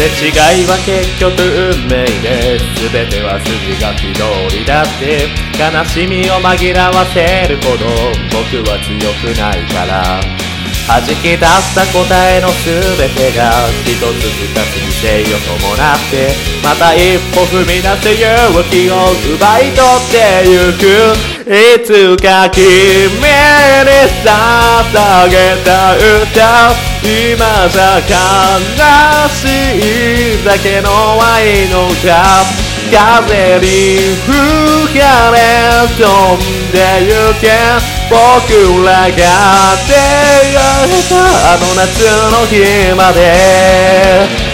違いは結局運命で、全ては筋書き通りだって。悲しみを紛らわせるほど僕は強くないから、弾き出した答えの全てが一つ二つに犠牲を伴って、また一歩踏み出す勇気を奪い取ってゆく。いつか君に捧げた歌、今じゃ悲しいだけの愛の歌、風に吹かれ飛んでゆけ。僕らが出会えたあの夏の日まで。